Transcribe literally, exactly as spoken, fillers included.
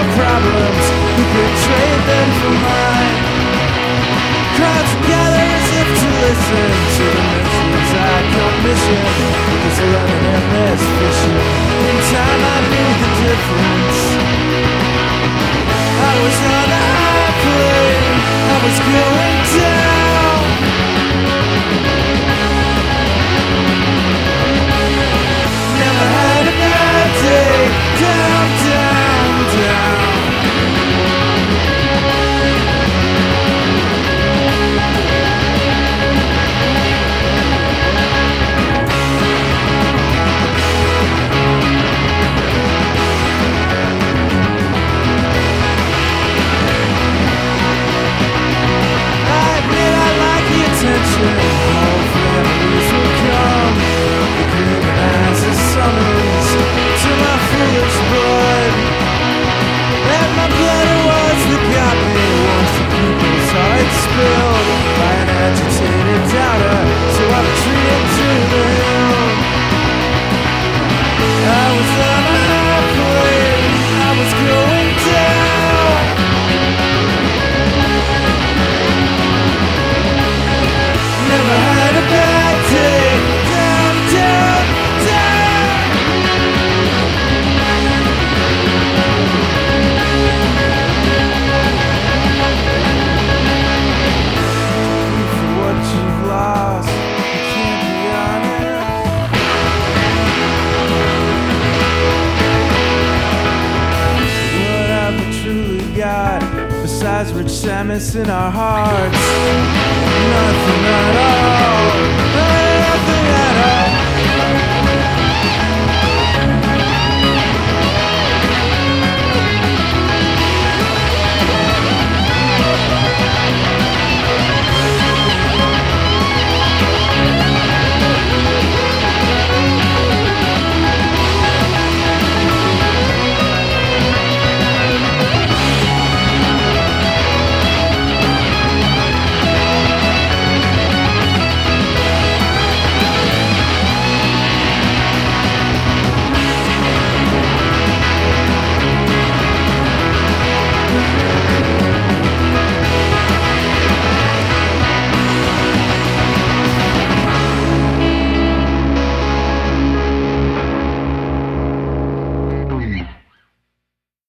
problems, who could trade them for mine. Crowds gather as if to listen to the messages I commission. There's running and there's fishing. In time I knew the difference. I was on a high plane, I was going down. Never had a bad day, down, down, down. All families will come, the green as a summons to my foolish blood. And my blood was the got me once the people's heart spilled by an agitated doubter, so I retreated to the hill. I was on a high plane, I was going down. Never had a bad day, down, down, down. For what you've lost, you can't be honest. What have we truly got besides rich sadness in our hearts? Nothing at all.